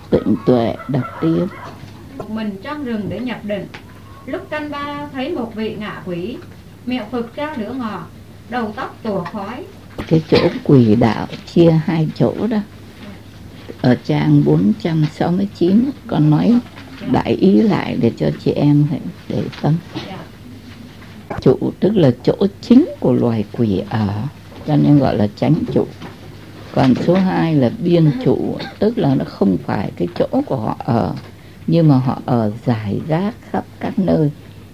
Tịnh Tuệ đọc tiếp. Mình trong rừng để nhập định, lúc canh ba thấy một vị ngạ quỷ, miệng phực ra lửa ngọt, đầu tóc tủa khói. Cái chỗ quỷ đạo chia hai chỗ đó. Ở trang 469 con nói đại ý lại để cho chị em phải để tâm. Trụ tức là chỗ chính của loài quỷ ở, cho nên gọi là chánh trụ. Còn số 2 là biên trụ, tức là nó không phải cái chỗ của họ ở, nhưng mà họ ở rải rác khắp các nơi.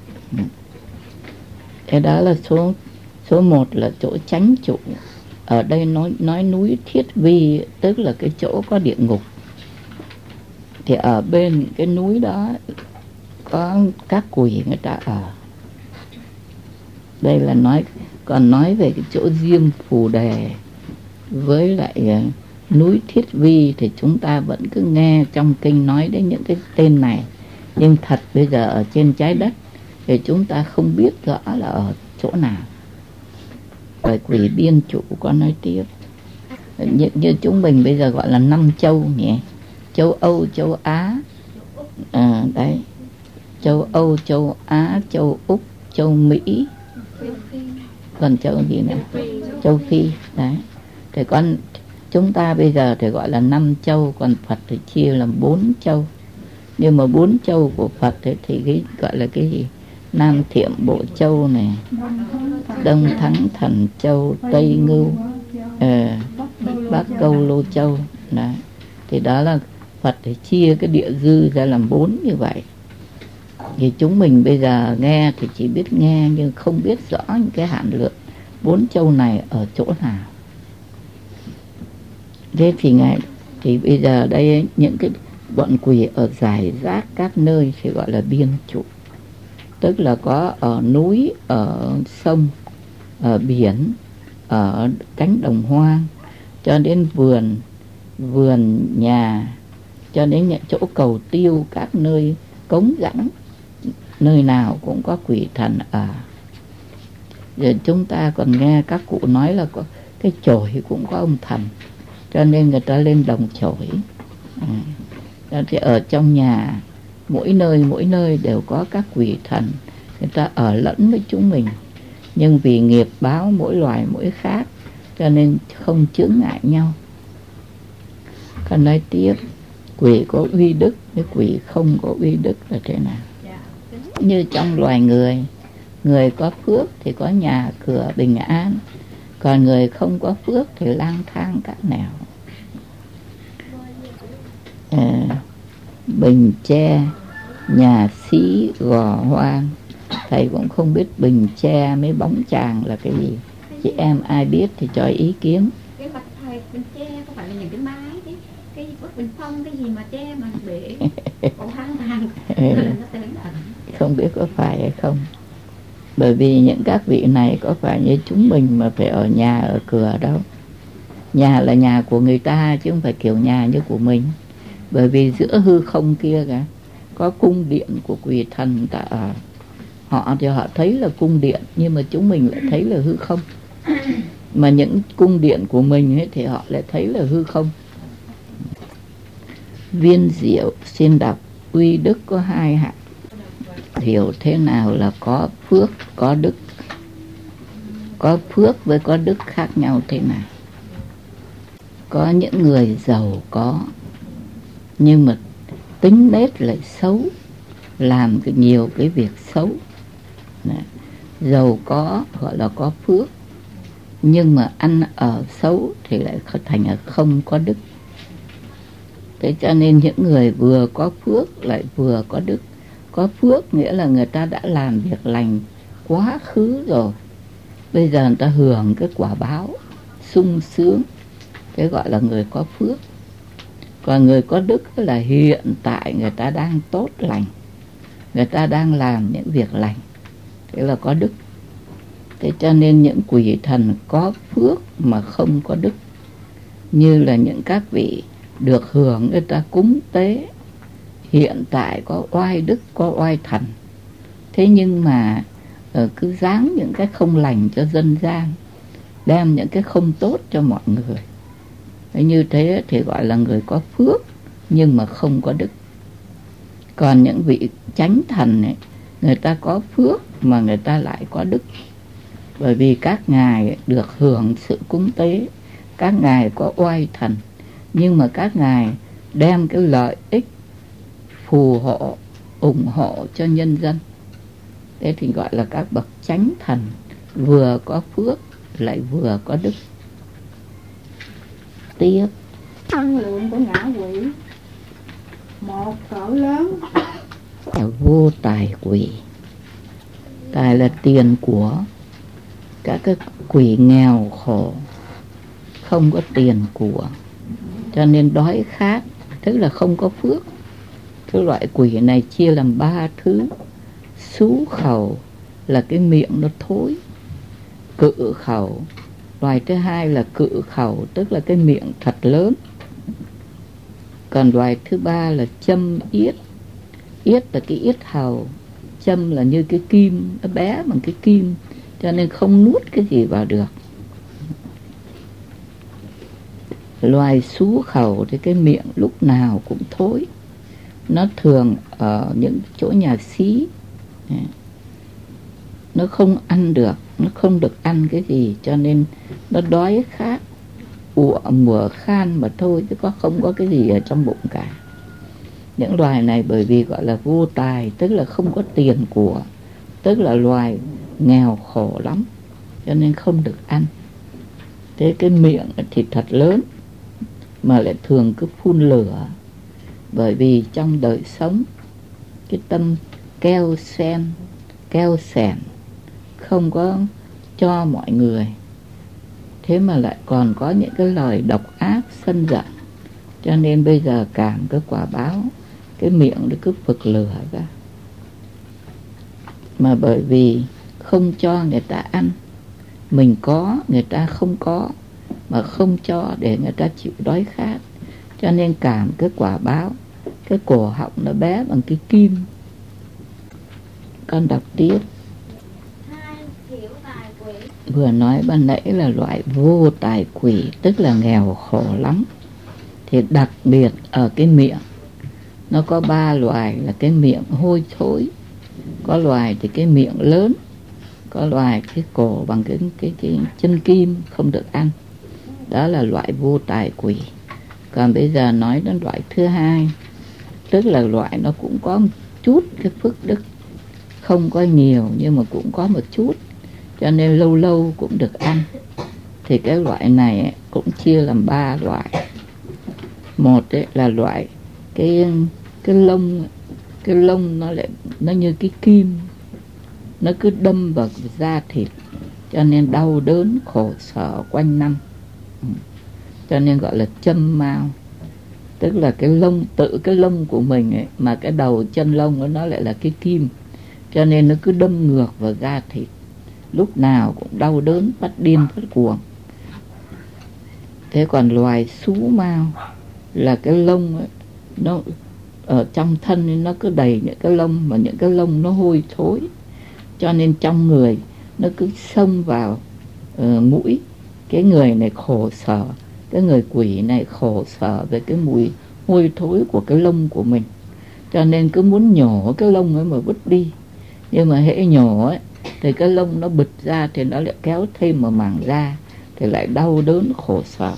Cái đó là số 1 là chỗ chánh trụ. Ở đây nói núi Thiết Vi, tức là cái chỗ có địa ngục. Thì ở bên cái núi đó có các quỷ người ta ở. Đây là còn nói về cái chỗ Diêm Phù Đề với lại núi Thiết Vi thì chúng ta vẫn cứ nghe trong kinh nói đến những cái tên này, nhưng thật bây giờ ở trên trái đất thì chúng ta không biết rõ là ở chỗ nào. Rồi quỷ biên trụ có nói tiếp, như chúng mình bây giờ gọi là 5 châu nhỉ, châu Âu, châu Á, đấy, châu Âu, châu Á, châu Úc, châu Mỹ, còn châu gì nữa, châu Phi, đấy. Thì con chúng ta bây giờ thì gọi là 5 châu, còn Phật thì chia làm 4 châu. Nhưng mà 4 châu của Phật thì cái gọi là cái gì? Nam Thiệm Bộ Châu này, Đông Thắng Thần Châu, Tây Ngưu, Bắc Câu Lô Châu. Đấy. Thì đó là Phật thì chia cái địa dư ra làm 4 như vậy. Thì chúng mình bây giờ nghe thì chỉ biết nghe nhưng không biết rõ những cái hạn lượng 4 châu này ở chỗ nào. Thế thì bây giờ đây những cái bọn quỷ ở rải rác các nơi thì gọi là biên trụ. Tức là có ở núi, ở sông, ở biển, ở cánh đồng hoang, cho đến vườn nhà, cho đến những chỗ cầu tiêu, các nơi cống rãnh, nơi nào cũng có quỷ thần ở. Rồi chúng ta còn nghe các cụ nói là có cái chổi cũng có ông thần, cho nên người ta lên đồng chổi. Thì ở trong nhà mỗi nơi đều có các quỷ thần, người ta ở lẫn với chúng mình, nhưng vì nghiệp báo mỗi loài mỗi khác cho nên không chướng ngại nhau. Còn nói tiếp, quỷ có uy đức với quỷ không có uy đức là thế nào? Như trong loài người có phước thì có nhà cửa bình an, còn người không có phước thì lang thang các nẻo. Bình tre, nhà xí, gò hoang. Thầy cũng không biết bình tre mấy bóng chàng là cái gì. Chị em ai biết thì cho ý kiến. Cái mặt thầy bình tre có phải là những cái mái cái bức bình phong cái gì mà tre mà để cổ hang vàng không biết có phải hay không. Bởi vì những các vị này có phải như chúng mình mà phải ở nhà ở cửa đâu. Nhà là nhà của người ta chứ không phải kiểu nhà như của mình. Bởi vì giữa hư không kia cả có cung điện của quỷ thần người ta ở. Họ thì họ thấy là cung điện, nhưng mà chúng mình lại thấy là hư không. Mà những cung điện của mình ấy, thì họ lại thấy là hư không. Viên Diệu xin đọc, uy đức có 2 hạng. Hiểu thế nào là có phước, có đức. Có phước với có đức khác nhau thế nào? Có những người giàu có, nhưng mà tính nết lại xấu, làm nhiều cái việc xấu. Giàu có gọi là có phước, nhưng mà ăn ở xấu thì lại thành là không có đức. Thế cho nên những người vừa có phước lại vừa có đức. Có phước nghĩa là người ta đã làm việc lành quá khứ rồi, bây giờ người ta hưởng cái quả báo sung sướng, cái gọi là người có phước. Còn người có đức là hiện tại người ta đang tốt lành, người ta đang làm những việc lành, thế là có đức. Thế cho nên những quỷ thần có phước mà không có đức, như là những các vị được hưởng người ta cúng tế, hiện tại có oai đức, có oai thần, thế nhưng mà cứ giáng những cái không lành cho dân gian, đem những cái không tốt cho mọi người. Như thế thì gọi là người có phước nhưng mà không có đức. Còn những vị chánh thần ấy, người ta có phước mà người ta lại có đức. Bởi vì các ngài được hưởng sự cúng tế, các ngài có oai thần, nhưng mà các ngài đem cái lợi ích phù hộ, ủng hộ cho nhân dân. Thế thì gọi là các bậc chánh thần, vừa có phước lại vừa có đức. Tiếp, năng lượng của ngã quỷ. Một cỡ lớn là vô tài quỷ. Tài là tiền của. Các cái quỷ nghèo khổ, không có tiền của, cho nên đói khát, tức là không có phước. Cái loại quỷ này chia làm 3 thứ. Xú khẩu là cái miệng nó thối. Cự khẩu, loài thứ hai là cự khẩu, tức là cái miệng thật lớn. Còn loài thứ ba là châm yết. Yết là cái yết hầu, châm là như cái kim, nó bé bằng cái kim, cho nên không nuốt cái gì vào được. Loài xú khẩu thì cái miệng lúc nào cũng thối. Nó thường ở những chỗ nhà xí, nó không ăn được, nó không được ăn cái gì, cho nên nó đói khát, ụa mùa khan mà thôi, chứ không có cái gì ở trong bụng cả. Những loài này bởi vì gọi là vô tài, tức là không có tiền của, tức là loài nghèo khổ lắm, cho nên không được ăn. Thế cái miệng thì thật lớn, mà lại thường cứ phun lửa. Bởi vì trong đời sống, cái tâm keo sẻn, không có cho mọi người. Thế mà lại còn có những cái lời độc ác, sân giận. Cho nên bây giờ cảm cái quả báo, cái miệng nó cứ phực lửa ra. Mà bởi vì không cho người ta ăn, mình có, người ta không có, mà không cho để người ta chịu đói khát, cho nên cảm cái quả báo, cái cổ họng nó bé bằng cái kim. Con đọc tiếp. Vừa nói ban nãy là loại vô tài quỷ, tức là nghèo khổ lắm. Thì đặc biệt ở cái miệng, nó có 3 loài là cái miệng hôi thối, có loài thì cái miệng lớn, có loài cái cổ bằng cái chân kim không được ăn. Đó là loại vô tài quỷ. Còn bây giờ nói đến loại thứ hai, tức là loại nó cũng có một chút cái phước đức, không có nhiều nhưng mà cũng có một chút, cho nên lâu lâu cũng được ăn. Thì cái loại này cũng chia làm 3 loại. Một là loại cái lông nó như cái kim, nó cứ đâm vào da thịt, cho nên đau đớn khổ sở quanh năm, cho nên gọi là châm mao. Tức là cái lông, tự cái lông của mình ấy, mà cái đầu chân lông của nó lại là cái kim, cho nên nó cứ đâm ngược vào da thịt, lúc nào cũng đau đớn, phát điên phát cuồng. Thế còn loài xú mao là cái lông ấy, nó ở trong thân nó cứ đầy những cái lông, mà những cái lông nó hôi thối, cho nên trong người nó cứ xông vào mũi. Cái người này khổ sở, cái người quỷ này khổ sở về cái mùi hôi thối của cái lông của mình, cho nên cứ muốn nhổ cái lông ấy mà vứt đi. Nhưng mà hễ nhổ ấy thì cái lông nó bứt ra, thì nó lại kéo thêm một mảng da, thì lại đau đớn khổ sở.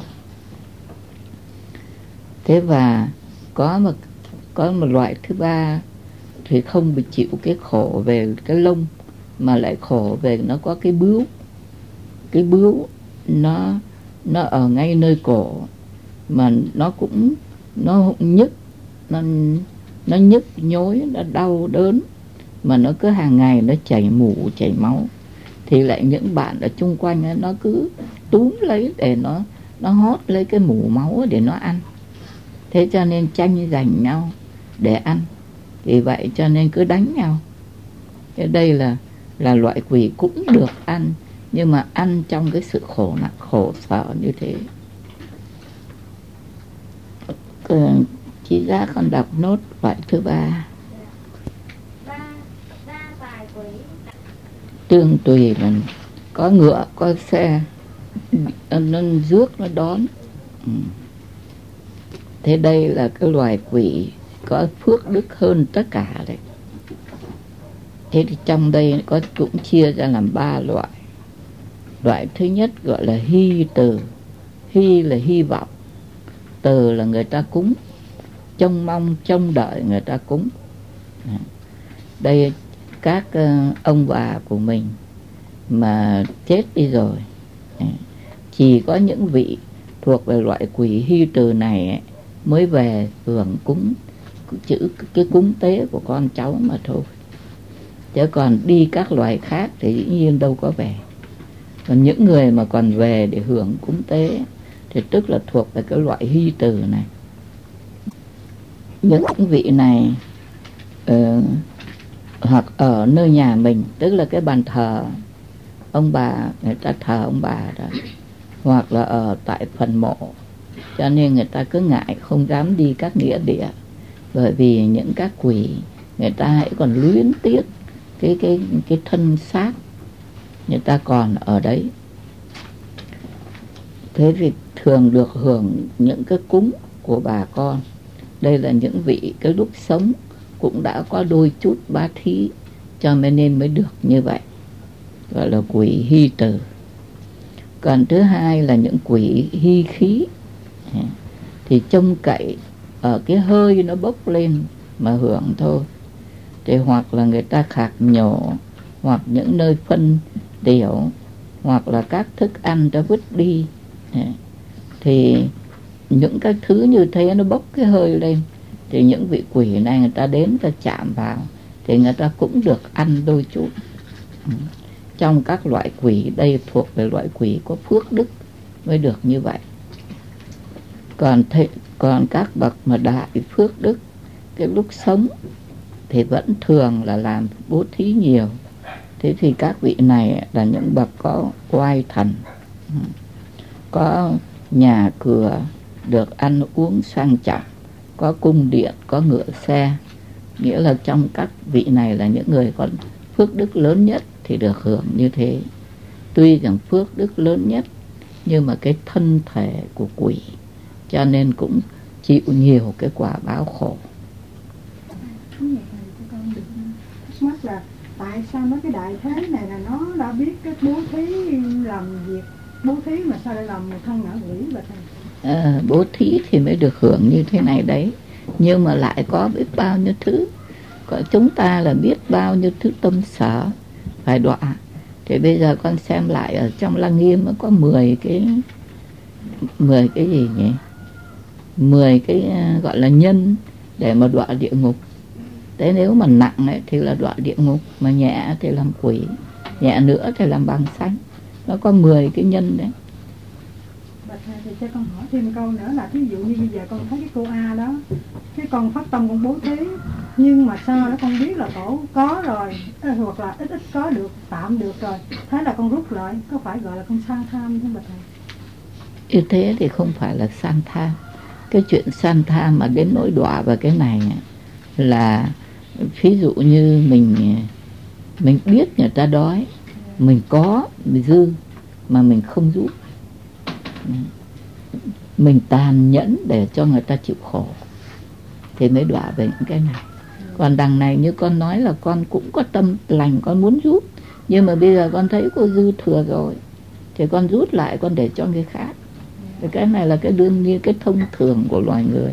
Thế và có một loại thứ ba thì không bị chịu cái khổ về cái lông, mà lại khổ về nó có cái bướu. Cái bướu nó ở ngay nơi cổ, mà nó nhức, nó nhức nhối, nó đau đớn, mà nó cứ hàng ngày nó chảy mủ chảy máu. Thì lại những bạn ở chung quanh ấy, nó cứ túm lấy để nó hót lấy cái mủ máu để nó ăn. Thế cho nên tranh giành nhau để ăn, vì vậy cho nên cứ đánh nhau. Thế đây là loại quỷ cũng được ăn, nhưng mà ăn trong cái sự khổ nặng khổ sở như thế. Chị ra con đọc nốt loại thứ 3. Tương tùy là có ngựa, có xe, nó rước, nó đón. Thế đây là cái loài quỷ có phước đức hơn tất cả đấy. Thế thì trong đây cũng chia ra làm 3 loại. Loại thứ nhất gọi là hy từ. Hy là hy vọng, từ là người ta cúng, trông mong trông đợi người ta cúng. Đây các ông bà của mình mà chết đi rồi, chỉ có những vị thuộc về loại quỷ hy từ này mới về hưởng cúng, chữ cái cúng tế của con cháu mà thôi. Chứ còn đi các loài khác thì dĩ nhiên đâu có về. Còn những người mà còn về để hưởng cúng tế thì tức là thuộc về cái loại hy từ này. Những vị này hoặc ở nơi nhà mình, tức là cái bàn thờ ông bà, người ta thờ ông bà đó, hoặc là ở tại phần mộ, cho nên người ta cứ ngại không dám đi các nghĩa địa, bởi vì những các quỷ người ta hãy còn luyến tiếc cái thân xác người ta còn ở đấy. Thế thì thường được hưởng những cái cúng của bà con. Đây là những vị cái lúc sống cũng đã có đôi chút bá thí, cho nên mới được như vậy, gọi là quỷ hy từ. Còn thứ hai là những quỷ hy khí, thì trông cậy ở cái hơi nó bốc lên mà hưởng thôi. Thì hoặc là người ta khạc nhổ, hoặc những nơi phân tiểu, hoặc là các thức ăn đã vứt đi, thì những cái thứ như thế nó bốc cái hơi lên, thì những vị quỷ này người ta đến ta chạm vào thì người ta cũng được ăn đôi chút. Trong các loại quỷ đây thuộc về loại quỷ có phước đức mới được như vậy. Còn các bậc mà đại phước đức, cái lúc sống thì vẫn thường là làm bố thí nhiều. Thế thì các vị này là những bậc có oai thần, có nhà cửa, được ăn uống sang trọng, có cung điện, có ngựa xe. Nghĩa là trong các vị này là những người có phước đức lớn nhất thì được hưởng như thế. Tuy rằng phước đức lớn nhất, nhưng mà cái thân thể của quỷ, cho nên cũng chịu nhiều cái quả báo khổ. Mắt là tại sao mấy cái đại thế này là nó đã biết cái bố thí làm việc, bố thí mà sao lại làm một thân ngã quỷ vậy thầy? Bố thí thì mới được hưởng như thế này đấy, nhưng mà lại có biết bao nhiêu thứ. Có chúng ta là biết bao nhiêu thứ tâm sở phải đọa. Thì bây giờ con xem lại ở trong Lăng Nghiêm nó có 10 cái gì nhỉ? 10 cái gọi là nhân để mà đọa địa ngục. Thế nếu mà nặng ấy, thì là đọa địa ngục, mà nhẹ thì làm quỷ, nhẹ nữa thì làm bằng xanh. Nó có 10 cái nhân đấy. Bạch thầy thì cho con hỏi thêm câu nữa là ví dụ như bây giờ con thấy cái cô A đó, cái con phát tâm con bố thí, nhưng mà sao đó con biết là tổ có rồi, hoặc là ít có được, tạm được rồi, thế là con rút lại, có phải gọi là con san tham không bạch thầy? Như thế thì không phải là san tham. Cái chuyện san tham mà đến nỗi đọa vào cái này là ví dụ như mình biết người ta đói, mình có mình dư mà mình không giúp, mình tàn nhẫn để cho người ta chịu khổ, thì mới đọa về những cái này. Còn đằng này như con nói là con cũng có tâm lành, con muốn giúp, nhưng mà bây giờ con thấy cô dư thừa rồi thì con rút lại, con để cho người khác. Thì cái này là cái đương nhiên, cái thông thường của loài người.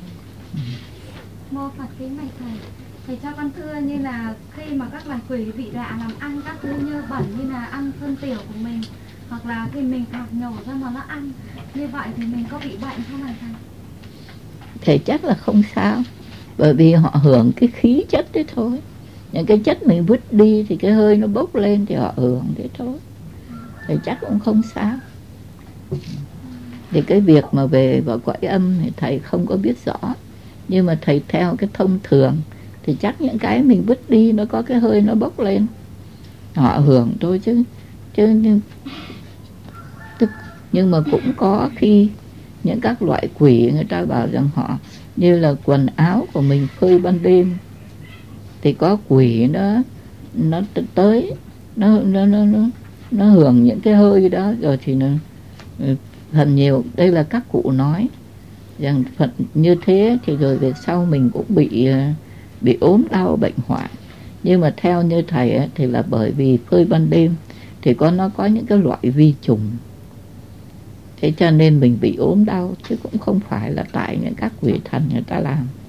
Mô Phật kính bạch thầy, thầy cho con thưa như là khi mà các loài quỷ vị lạ làm ăn các thứ như bẩn, như là ăn phân tiểu của mình, hoặc là khi mình khạc nhổ ra mà nó ăn, như vậy thì mình có bị bệnh không hả thầy? Thầy chắc là không sao, bởi vì họ hưởng cái khí chất đấy thôi. Những cái chất mình vứt đi thì cái hơi nó bốc lên thì họ hưởng thế thôi. Thầy chắc cũng không sao. Thì cái việc mà về vào cõi âm thì thầy không có biết rõ, nhưng mà thầy theo cái thông thường thì chắc những cái mình vứt đi nó có cái hơi nó bốc lên, họ hưởng thôi chứ nhưng mà cũng có khi những các loại quỷ người ta bảo rằng họ như là quần áo của mình phơi ban đêm thì có quỷ nó tới nó hưởng những cái hơi đó, rồi thì nó phần nhiều đây là các cụ nói rằng Phật như thế thì rồi về sau mình cũng bị ốm đau bệnh hoạn. Nhưng mà theo như thầy ấy, thì là bởi vì phơi ban đêm thì nó có những cái loại vi trùng, thế cho nên mình bị ốm đau, chứ cũng không phải là tại những các quỷ thần người ta làm.